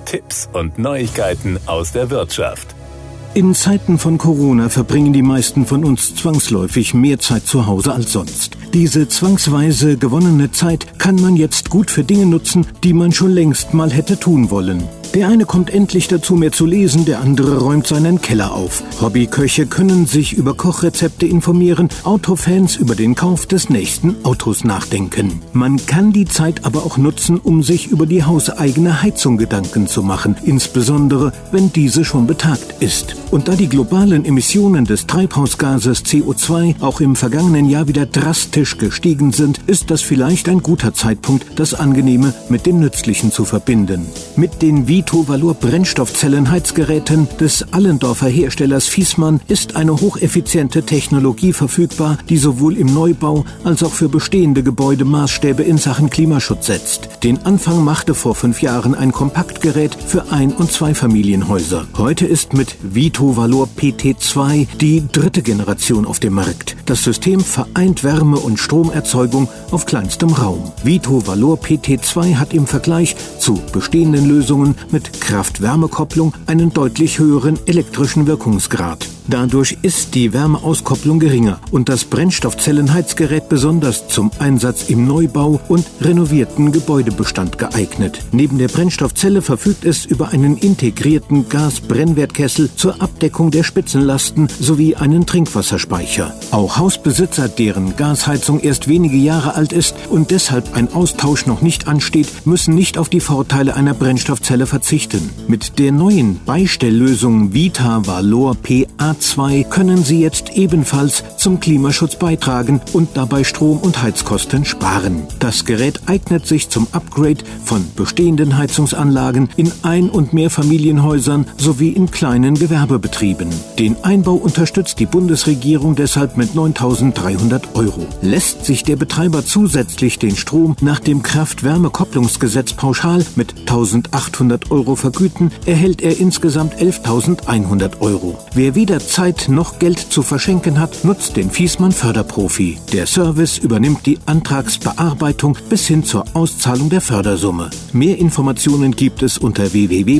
Tipps und Neuigkeiten aus der Wirtschaft. In Zeiten von Corona verbringen die meisten von uns zwangsläufig mehr Zeit zu Hause als sonst. Diese zwangsweise gewonnene Zeit kann man jetzt gut für Dinge nutzen, die man schon längst mal hätte tun wollen. Der eine kommt endlich dazu, mehr zu lesen, der andere räumt seinen Keller auf. Hobbyköche können sich über Kochrezepte informieren, Autofans über den Kauf des nächsten Autos nachdenken. Man kann die Zeit aber auch nutzen, um sich über die hauseigene Heizung Gedanken zu machen, insbesondere wenn diese schon betagt ist. Und da die globalen Emissionen des Treibhausgases CO2 auch im vergangenen Jahr wieder drastisch gestiegen sind, ist das vielleicht ein guter Zeitpunkt, das Angenehme mit dem Nützlichen zu verbinden. Mit den Vito-Valor Brennstoffzellenheizgeräten des Allendorfer Herstellers Viessmann ist eine hocheffiziente Technologie verfügbar, die sowohl im Neubau als auch für bestehende Gebäude Maßstäbe in Sachen Klimaschutz setzt. Den Anfang machte vor 5 Jahren ein Kompaktgerät für Ein- und Zweifamilienhäuser. Heute ist mit Vito-Valor PT2 die 3. Generation auf dem Markt. Das System vereint Wärme- und Stromerzeugung auf kleinstem Raum. Vito-Valor PT2 hat im Vergleich zu bestehenden Lösungen mit Kraft-Wärme-Kopplung einen deutlich höheren elektrischen Wirkungsgrad. Dadurch ist die Wärmeauskopplung geringer und das Brennstoffzellenheizgerät besonders zum Einsatz im Neubau und renovierten Gebäudebestand geeignet. Neben der Brennstoffzelle verfügt es über einen integrierten Gasbrennwertkessel zur Abdeckung der Spitzenlasten sowie einen Trinkwasserspeicher. Auch Hausbesitzer, deren Gasheizung erst wenige Jahre alt ist und deshalb ein Austausch noch nicht ansteht, müssen nicht auf die Vorteile einer Brennstoffzelle verzichten. Mit der neuen Beistelllösung Vito-Valor PA2 können Sie jetzt ebenfalls zum Klimaschutz beitragen und dabei Strom- und Heizkosten sparen. Das Gerät eignet sich zum Upgrade von bestehenden Heizungsanlagen in Ein- und Mehrfamilienhäusern sowie in kleinen Gewerbebetrieben. Den Einbau unterstützt die Bundesregierung deshalb mit 9.300 €. Lässt sich der Betreiber zusätzlich den Strom nach dem Kraft-Wärme-Kopplungsgesetz pauschal mit 1.800 € vergüten, erhält er insgesamt 11.100 €. Wer weder Zeit noch Geld zu verschenken hat, nutzt den Viessmann Förderprofi. Der Service übernimmt die Antragsbearbeitung bis hin zur Auszahlung der Fördersumme. Mehr Informationen gibt es unter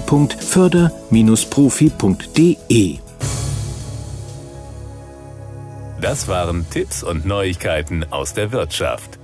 www.förder-profi.de. Das waren Tipps und Neuigkeiten aus der Wirtschaft.